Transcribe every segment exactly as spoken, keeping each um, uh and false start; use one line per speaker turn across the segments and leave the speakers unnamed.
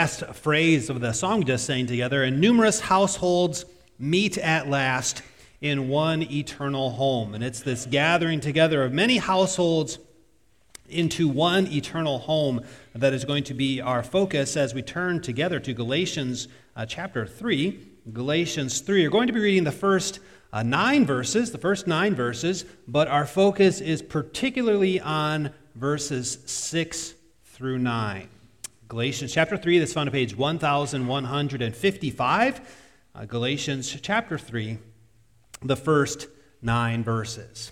last phrase of the song we just sang together, and numerous households meet at last in one eternal home. And it's this gathering together of many households into one eternal home that is going to be our focus as we turn together to Galatians uh, chapter three. Galatians three. We're going to be reading the first uh, nine verses, the first nine verses, but our focus is particularly on verses six through nine. Galatians chapter three, that's found on page one thousand one hundred fifty-five. Uh, Galatians chapter three, the first nine verses.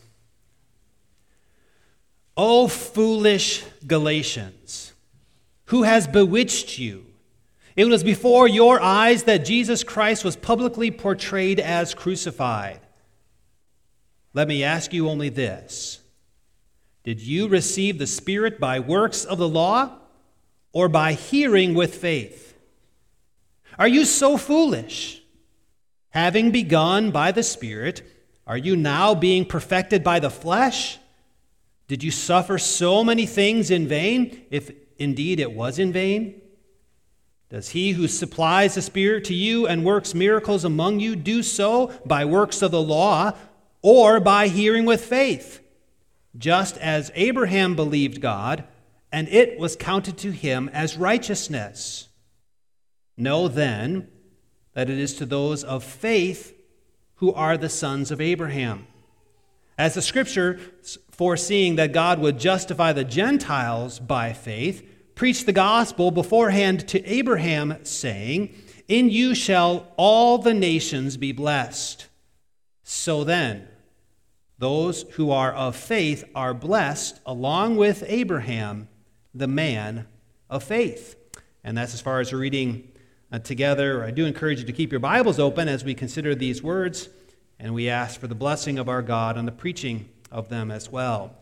O foolish Galatians, who has bewitched you? It was before your eyes that Jesus Christ was publicly portrayed as crucified. Let me ask you only this. Did you receive the Spirit by works of the law or by hearing with faith? Are you so foolish? Having begun by the Spirit, are you now being perfected by the flesh? Did you suffer so many things in vain, if indeed it was in vain? Does he who supplies the Spirit to you and works miracles among you do so by works of the law or by hearing with faith? Just as Abraham believed God, and it was counted to him as righteousness. Know then that it is to those of faith who are the sons of Abraham. As the Scripture, foreseeing that God would justify the Gentiles by faith, preached the gospel beforehand to Abraham, saying, In you shall all the nations be blessed. So then, those who are of faith are blessed along with Abraham, the man of faith. And that's as far as we're reading uh, together. I do encourage you to keep your Bibles open as we consider these words, and we ask for the blessing of our God on the preaching of them as well.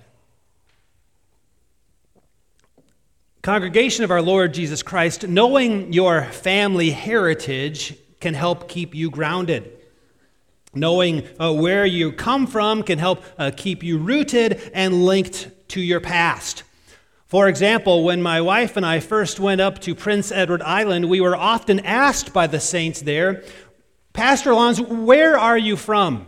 Congregation of our Lord Jesus Christ, knowing your family heritage can help keep you grounded. Knowing uh, where you come from can help uh, keep you rooted and linked to your past. For example, when my wife and I first went up to Prince Edward Island, we were often asked by the saints there, Pastor Alonzo, where are you from?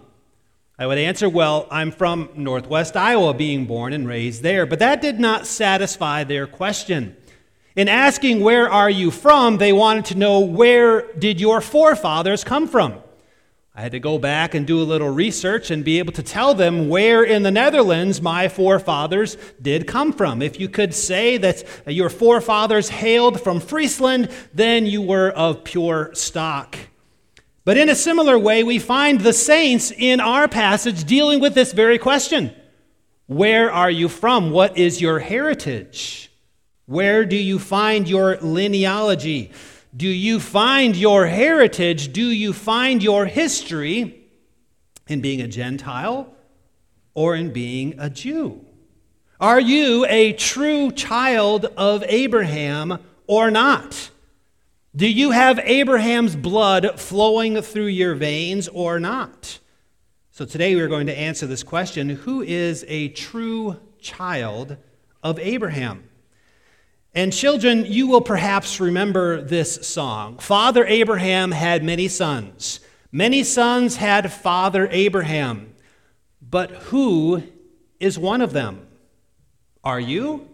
I would answer, well, I'm from Northwest Iowa, being born and raised there. But that did not satisfy their question. In asking, where are you from, they wanted to know, where did your forefathers come from? I had to go back and do a little research and be able to tell them where in the Netherlands my forefathers did come from. If you could say that your forefathers hailed from Friesland, then you were of pure stock. But in a similar way, we find the saints in our passage dealing with this very question. Where are you from? What is your heritage? Where do you find your linealogy? Do you find your heritage? Do you find your history in being a Gentile or in being a Jew? Are you a true child of Abraham or not? Do you have Abraham's blood flowing through your veins or not? So today we're going to answer this question, who is a true child of Abraham? And children, you will perhaps remember this song. Father Abraham had many sons. Many sons had Father Abraham. But who is one of them? Are you?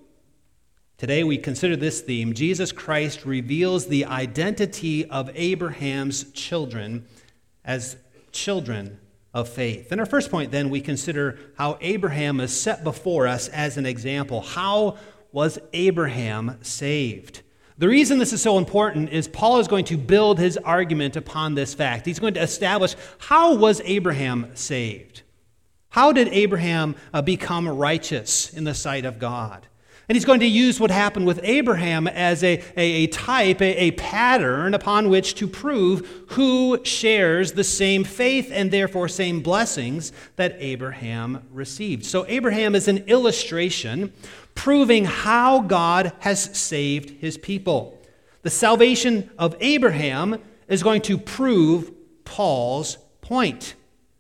Today we consider this theme. Jesus Christ reveals the identity of Abraham's children as children of faith. In our first point, then, we consider how Abraham is set before us as an example. How was Abraham saved? The reason this is so important is Paul is going to build his argument upon this fact. He's going to establish, how was Abraham saved? How did Abraham uh, become righteous in the sight of God? And he's going to use what happened with Abraham as a, a, a type, a, a pattern upon which to prove who shares the same faith and therefore same blessings that Abraham received. So Abraham is an illustration proving how God has saved his people. The salvation of Abraham is going to prove Paul's point.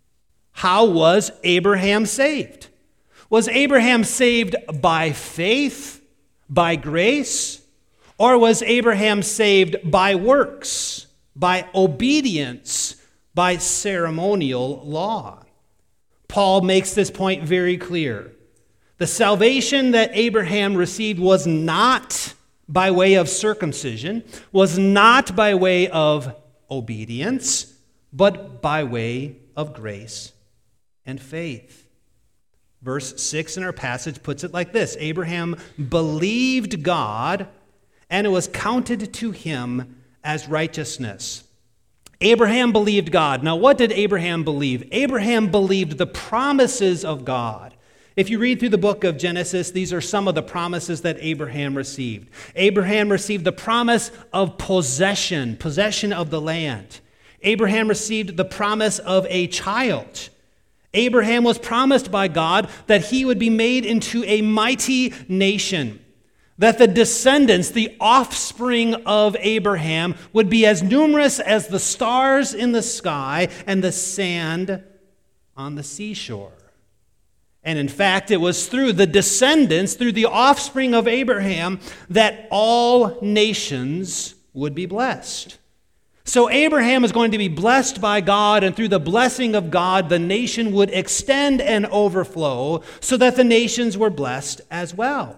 How was Abraham saved? Was Abraham saved by faith, by grace, Or was Abraham saved by works, by obedience, by ceremonial law? Paul makes this point very clear. The salvation that Abraham received was not by way of circumcision, was not by way of obedience, but by way of grace and faith. Verse six in our passage puts it like this: Abraham believed God, and it was counted to him as righteousness. Abraham believed God. Now, what did Abraham believe? Abraham believed the promises of God. If you read through the book of Genesis, these are some of the promises that Abraham received. Abraham received the promise of possession, possession of the land. Abraham received the promise of a child. Abraham was promised by God that he would be made into a mighty nation, that the descendants, the offspring of Abraham, would be as numerous as the stars in the sky and the sand on the seashore. And in fact, it was through the descendants, through the offspring of Abraham, that all nations would be blessed. So Abraham is going to be blessed by God, and through the blessing of God, the nation would extend and overflow so that the nations were blessed as well.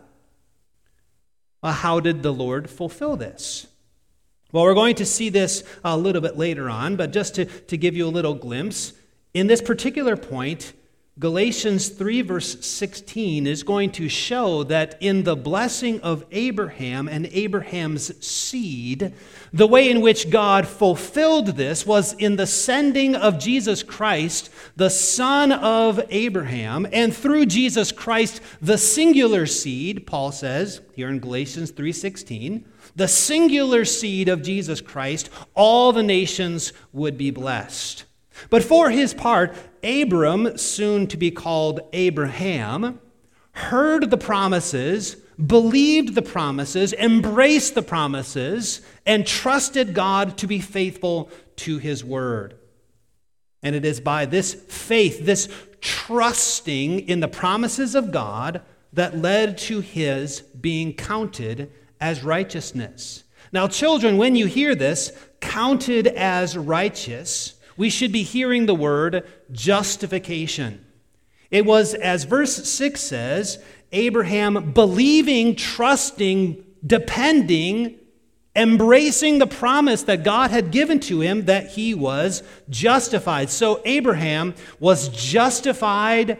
Well, how did the Lord fulfill this? Well, we're going to see this a little bit later on, but just to, to give you a little glimpse, in this particular point, Galatians three verse sixteen is going to show that in the blessing of Abraham and Abraham's seed, the way in which God fulfilled this was in the sending of Jesus Christ, the son of Abraham, and through Jesus Christ, the singular seed, Paul says here in Galatians three sixteen, the singular seed of Jesus Christ, all the nations would be blessed. But for his part, Abram, soon to be called Abraham, heard the promises, believed the promises, embraced the promises, and trusted God to be faithful to his word. And it is by this faith, this trusting in the promises of God, that led to his being counted as righteousness. Now, children, when you hear this, counted as righteous, we should be hearing the word justification. It was, as verse six says, Abraham believing, trusting, depending, embracing the promise that God had given to him that he was justified. So Abraham was justified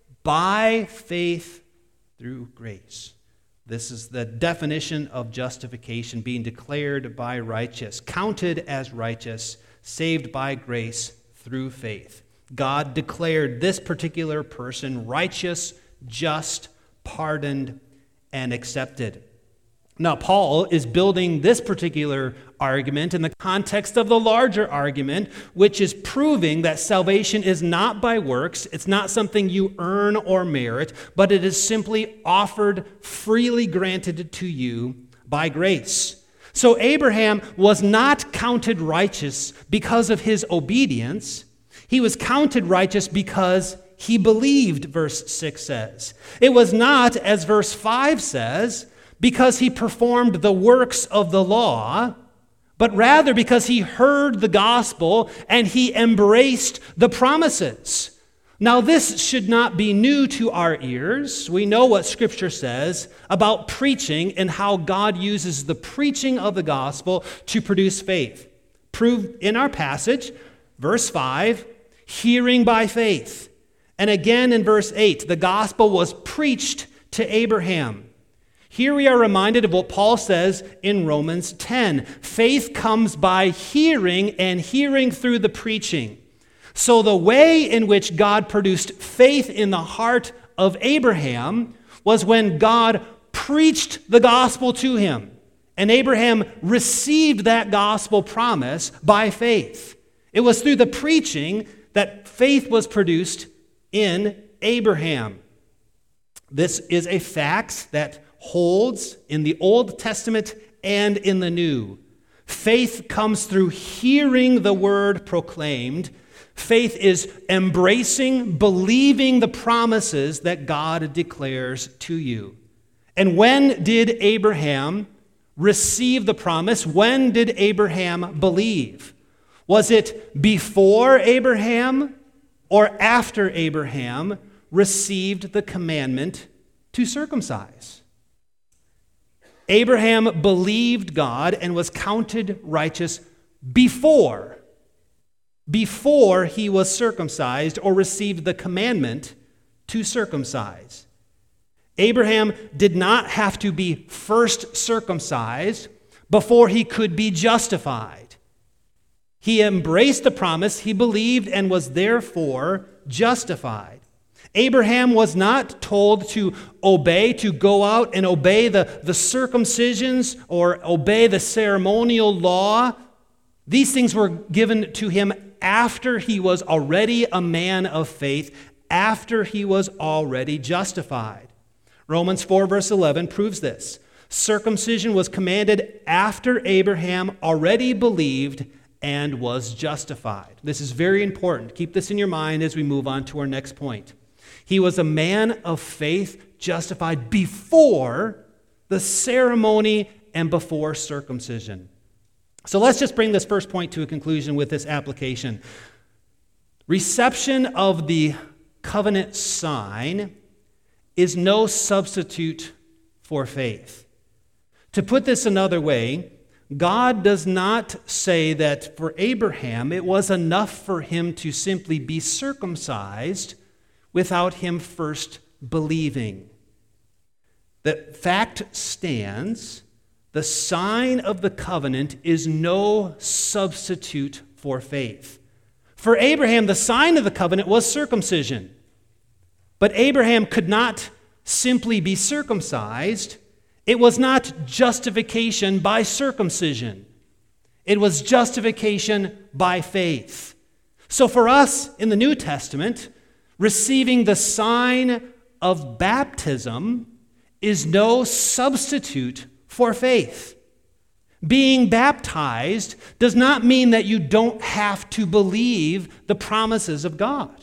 by faith through grace. This is the definition of justification, being declared by righteous, counted as righteous, saved by grace through faith. God declared this particular person righteous, just, pardoned, and accepted. Now, Paul is building this particular argument in the context of the larger argument, which is proving that salvation is not by works, it's not something you earn or merit, but it is simply offered, freely granted to you by grace. So Abraham was not counted righteous because of his obedience. He was counted righteous because he believed, verse six says. It was not, as verse five says, because he performed the works of the law, but rather because he heard the gospel and he embraced the promises. Now, this should not be new to our ears. We know what Scripture says about preaching and how God uses the preaching of the gospel to produce faith. Proved in our passage, verse five, hearing by faith. And again in verse eight, the gospel was preached to Abraham. Here we are reminded of what Paul says in Romans ten. Faith comes by hearing, and hearing through the preaching. So the way in which God produced faith in the heart of Abraham was when God preached the gospel to him. And Abraham received that gospel promise by faith. It was through the preaching that faith was produced in Abraham. This is a fact that holds in the Old Testament and in the New. Faith comes through hearing the word proclaimed. Faith is embracing, believing the promises that God declares to you. And when did Abraham receive the promise? When did Abraham believe? Was it before Abraham or after Abraham received the commandment to circumcise? Abraham believed God and was counted righteous before, before he was circumcised or received the commandment to circumcise. Abraham did not have to be first circumcised before he could be justified. He embraced the promise, he believed, and was therefore justified. Abraham was not told to obey, to go out and obey the, the circumcisions or obey the ceremonial law. These things were given to him after he was already a man of faith, after he was already justified. Romans four verse eleven proves this. Circumcision was commanded after Abraham already believed and was justified. This is very important. Keep this in your mind as we move on to our next point. He was a man of faith, justified before the ceremony and before circumcision. So let's just bring this first point to a conclusion with this application. Reception of the covenant sign is no substitute for faith. To put this another way, God does not say that for Abraham it was enough for him to simply be circumcised without him first believing. The fact stands, the sign of the covenant is no substitute for faith. For Abraham, the sign of the covenant was circumcision. But Abraham could not simply be circumcised. It was not justification by circumcision. It was justification by faith. So for us in the New Testament, receiving the sign of baptism is no substitute for faith. Being baptized does not mean that you don't have to believe the promises of God.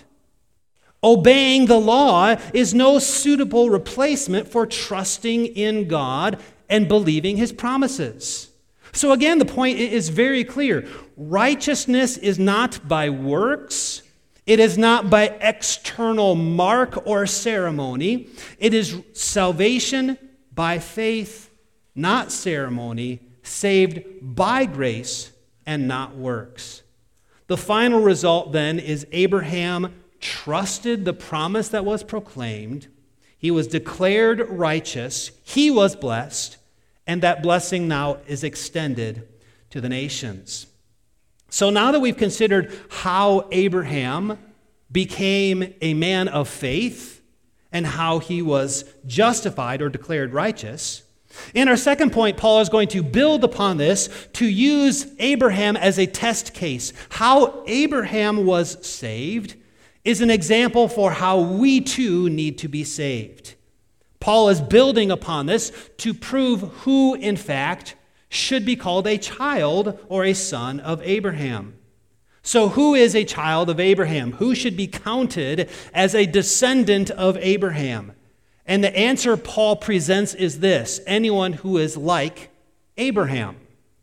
Obeying the law is no suitable replacement for trusting in God and believing his promises. So again, the point is very clear. Righteousness is not by works. It is not by external mark or ceremony. It is salvation by faith, not ceremony, saved by grace and not works. The final result then is Abraham trusted the promise that was proclaimed. He was declared righteous. He was blessed. And that blessing now is extended to the nations. So now that we've considered how Abraham became a man of faith and how he was justified or declared righteous, in our second point, Paul is going to build upon this to use Abraham as a test case. How Abraham was saved is an example for how we too need to be saved. Paul is building upon this to prove who, in fact, should be called a child or a son of Abraham. So who is a child of Abraham? Who should be counted as a descendant of Abraham? And the answer Paul presents is this: anyone who is like Abraham.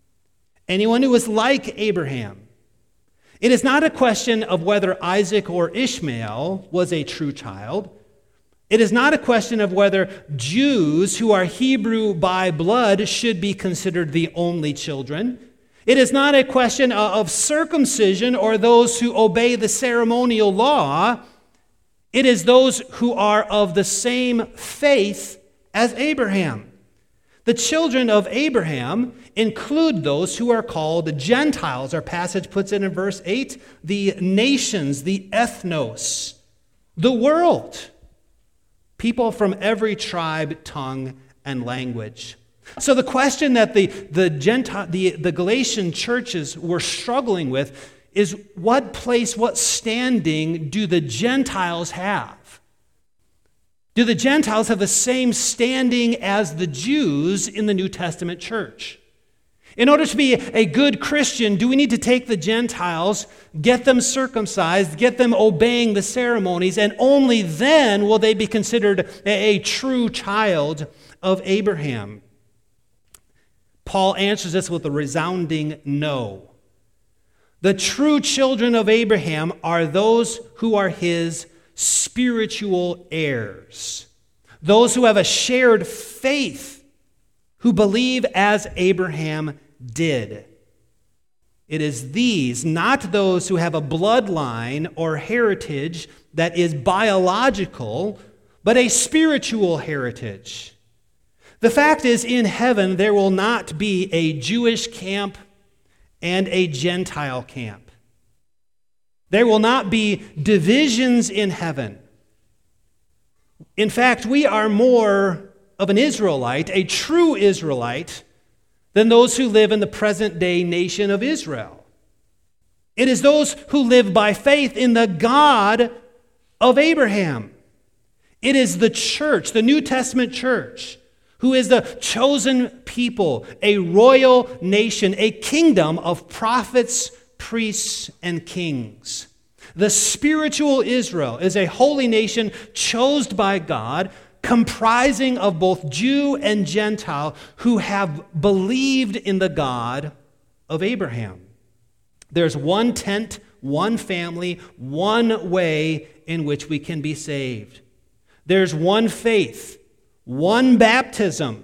Anyone who is like Abraham. It is not a question of whether Isaac or Ishmael was a true child. It is not a question of whether Jews who are Hebrew by blood should be considered the only children. It is not a question of circumcision or those who obey the ceremonial law. It is those who are of the same faith as Abraham. The children of Abraham include those who are called Gentiles. Our passage puts it in verse eight, the nations, the ethnos, the world, people from every tribe, tongue, and language. So the question that the, the, Gentile, the, the Galatian churches were struggling with is what place, what standing do the Gentiles have? Do the Gentiles have the same standing as the Jews in the New Testament church? In order to be a good Christian, do we need to take the Gentiles, get them circumcised, get them obeying the ceremonies, and only then will they be considered a, a true child of Abraham? Paul answers this with a resounding no. The true children of Abraham are those who are his spiritual heirs, those who have a shared faith, who believe as Abraham did. It is these, not those who have a bloodline or heritage that is biological, but a spiritual heritage. The fact is, in heaven, there will not be a Jewish camp and a Gentile camp. There will not be divisions in heaven. In fact, we are more of an Israelite, a true Israelite, than those who live in the present-day nation of Israel. It is those who live by faith in the God of Abraham. It is the church, the New Testament church, who is the chosen people, a royal nation, a kingdom of prophets, priests, and kings. The spiritual Israel is a holy nation chosen by God, comprising of both Jew and Gentile who have believed in the God of Abraham. There's one tent, one family, one way in which we can be saved. There's one faith, one baptism,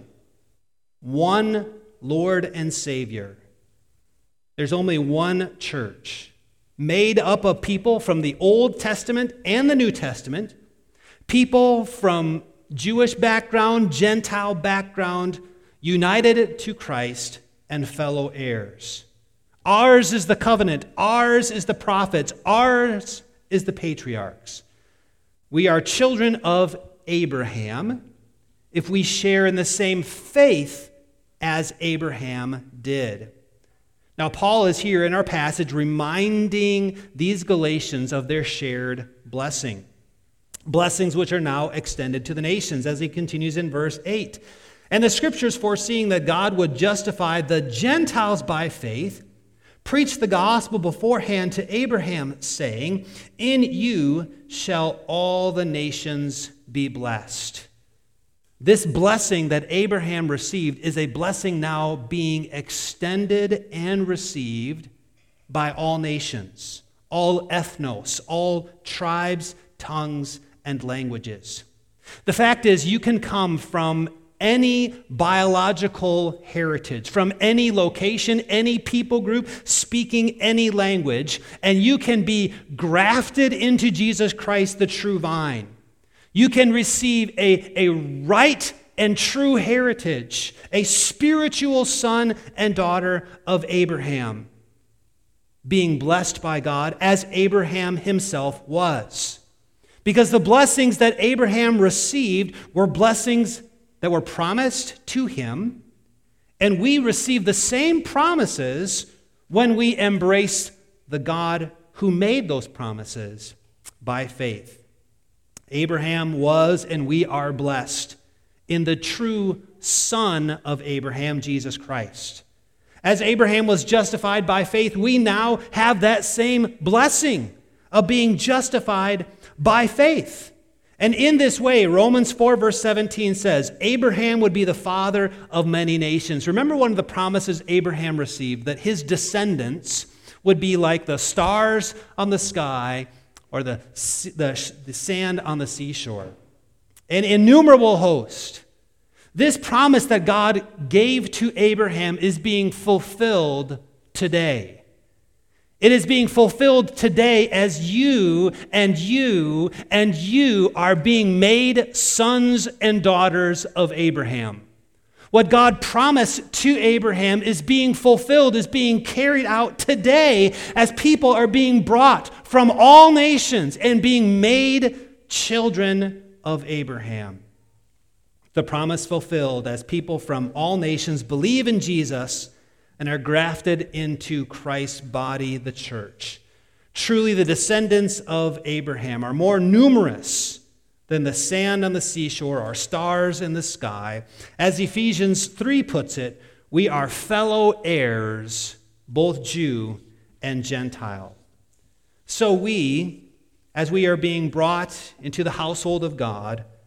one Lord and Savior. There's only one church, made up of people from the Old Testament and the New Testament, people from Jewish background, Gentile background, united to Christ and fellow heirs. Ours is the covenant. Ours is the prophets. Ours is the patriarchs. We are children of Abraham if we share in the same faith as Abraham did. Now, Paul is here in our passage reminding these Galatians of their shared blessing. Blessings which are now extended to the nations, as he continues in verse eight. And the scriptures, foreseeing that God would justify the Gentiles by faith, preached the gospel beforehand to Abraham, saying, "In you shall all the nations be blessed." This blessing that Abraham received is a blessing now being extended and received by all nations, all ethnos, all tribes, tongues, and languages. The fact is, you can come from any biological heritage, from any location, any people group, speaking any language, and you can be grafted into Jesus Christ, the true vine. You can receive a, a right and true heritage, a spiritual son and daughter of Abraham, being blessed by God as Abraham himself was. Because the blessings that Abraham received were blessings that were promised to him, and we receive the same promises when we embrace the God who made those promises by faith. Abraham was, and we are blessed in the true Son of Abraham, Jesus Christ. As Abraham was justified by faith, we now have that same blessing of being justified by faith. And in this way, Romans four verse seventeen says, Abraham would be the father of many nations. Remember one of the promises Abraham received, that his descendants would be like the stars on the sky or the, the, the sand on the seashore. An innumerable host. This promise that God gave to Abraham is being fulfilled today. It is being fulfilled today as you and you and you are being made sons and daughters of Abraham. What God promised to Abraham is being fulfilled, is being carried out today as people are being brought from all nations and being made children of Abraham. The promise fulfilled as people from all nations believe in Jesus and are grafted into Christ's body, the church. Truly, the descendants of Abraham are more numerous than the sand on the seashore or stars in the sky. As Ephesians three puts it, we are fellow heirs, both Jew and Gentile. So we, as we are being brought into the household of God,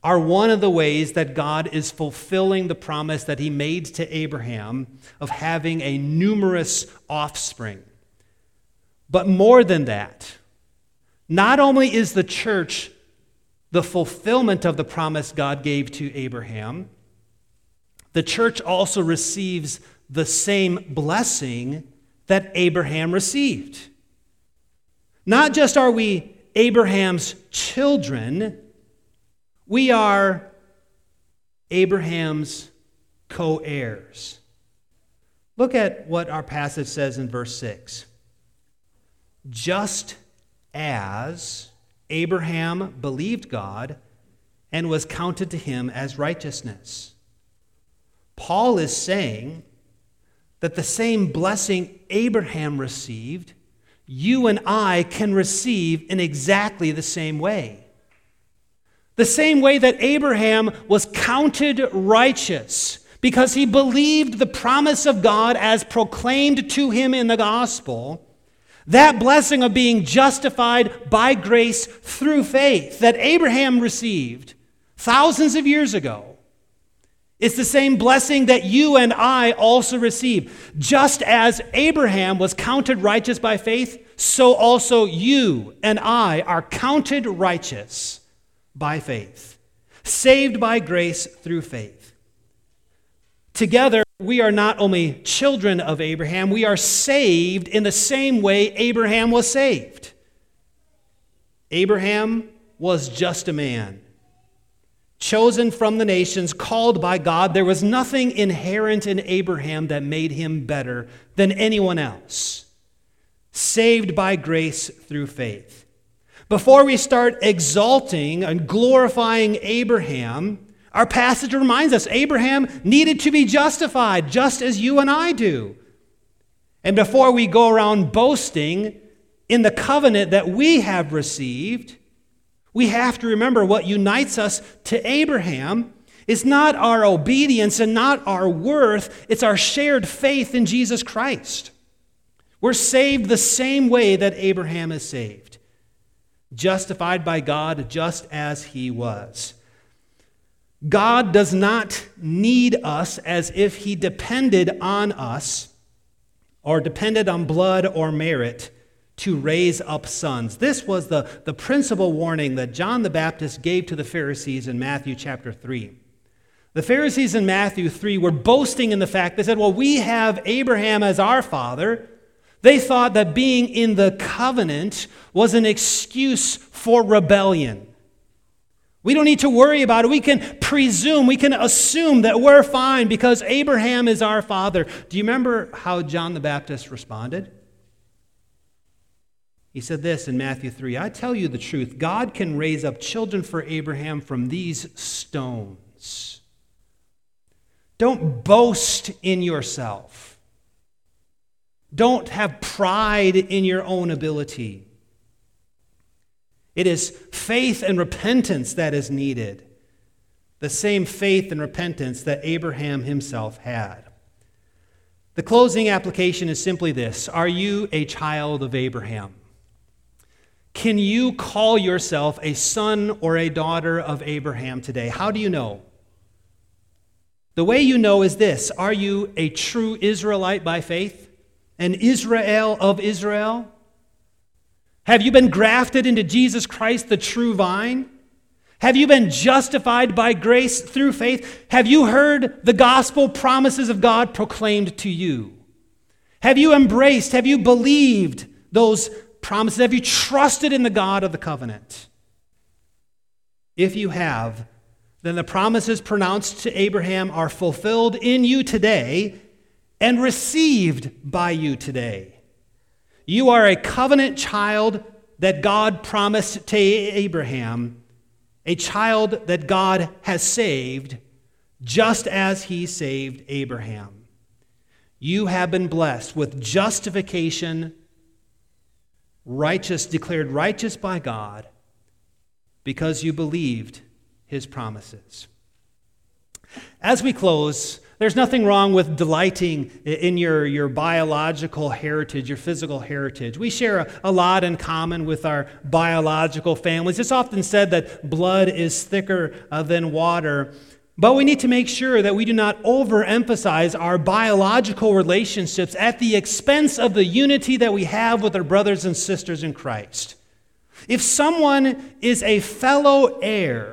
are one of the ways that God is fulfilling the promise that he made to Abraham of having a numerous offspring. But more than that, not only is the church the fulfillment of the promise God gave to Abraham, the church also receives the same blessing that Abraham received. Not just are we Abraham's children, we are Abraham's co-heirs. Look at what our passage says in verse six. Just as Abraham believed God and was counted to him as righteousness. Paul is saying that the same blessing Abraham received, you and I can receive in exactly the same way. The same way that Abraham was counted righteous because he believed the promise of God as proclaimed to him in the gospel, that blessing of being justified by grace through faith that Abraham received thousands of years ago is the same blessing that you and I also receive. Just as Abraham was counted righteous by faith, so also you and I are counted righteous by faith, saved by grace through faith. Together, we are not only children of Abraham, we are saved in the same way Abraham was saved. Abraham was just a man, chosen from the nations, called by God. There was nothing inherent in Abraham that made him better than anyone else. Saved by grace through faith. Before we start exalting and glorifying Abraham, our passage reminds us Abraham needed to be justified just as you and I do. And before we go around boasting in the covenant that we have received, we have to remember what unites us to Abraham is not our obedience and not our worth, it's our shared faith in Jesus Christ. We're saved the same way that Abraham is saved, justified by God just as he was. God does not need us as if he depended on us or depended on blood or merit to raise up sons. This was the, the principal warning that John the Baptist gave to the Pharisees in Matthew chapter three. The Pharisees in Matthew three were boasting in the fact, they said, well, we have Abraham as our father. They thought that being in the covenant was an excuse for rebellion. We don't need to worry about it. We can presume, we can assume that we're fine because Abraham is our father. Do you remember how John the Baptist responded? He said this in Matthew three, I tell you the truth, God can raise up children for Abraham from these stones. Don't boast in yourself. Don't have pride in your own ability. It is faith and repentance that is needed. The same faith and repentance that Abraham himself had. The closing application is simply this. Are you a child of Abraham? Can you call yourself a son or a daughter of Abraham today? How do you know? The way you know is this. Are you a true Israelite by faith? An Israel of Israel? Have you been grafted into Jesus Christ, the true vine? Have you been justified by grace through faith? Have you heard the gospel promises of God proclaimed to you? Have you embraced, have you believed those promises? Have you trusted in the God of the covenant? If you have, then the promises pronounced to Abraham are fulfilled in you today and received by you today. You are a covenant child that God promised to Abraham, a child that God has saved, just as he saved Abraham. You have been blessed with justification, righteous, declared righteous by God, because you believed his promises. As we close, There's nothing wrong with delighting in your, your biological heritage, your physical heritage. We share a, a lot in common with our biological families. It's often said that blood is thicker uh, than water, but we need to make sure that we do not overemphasize our biological relationships at the expense of the unity that we have with our brothers and sisters in Christ. If someone is a fellow heir,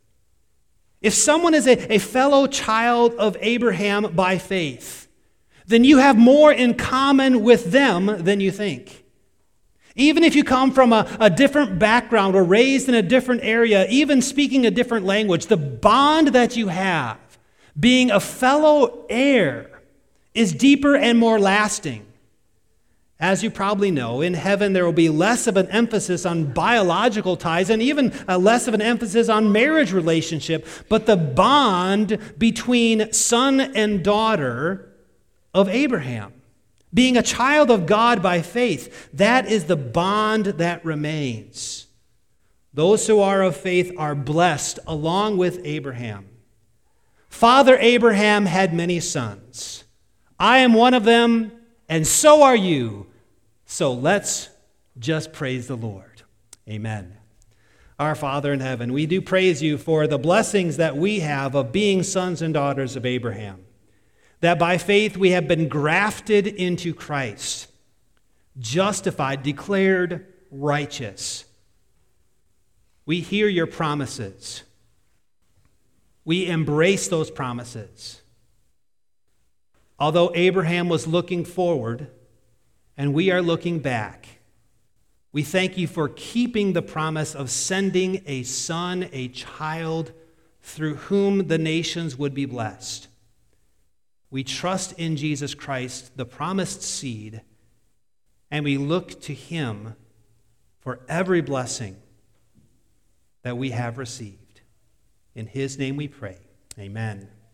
if someone is a, a fellow child of Abraham by faith, then you have more in common with them than you think. Even if you come from a, a different background or raised in a different area, even speaking a different language, the bond that you have, being a fellow heir, is deeper and more lasting. As you probably know, in heaven there will be less of an emphasis on biological ties and even uh, less of an emphasis on marriage relationship, but the bond between son and daughter of Abraham, being a child of God by faith, that is the bond that remains. Those who are of faith are blessed along with Abraham. Father Abraham had many sons. I am one of them, and so are you. So let's just praise the Lord. Amen. Our Father in heaven, we do praise you for the blessings that we have of being sons and daughters of Abraham, that by faith we have been grafted into Christ, justified, declared righteous. We hear your promises. We embrace those promises. Although Abraham was looking forward, and we are looking back, we thank you for keeping the promise of sending a son, a child, through whom the nations would be blessed. We trust in Jesus Christ, the promised seed, and we look to him for every blessing that we have received. In his name we pray. Amen.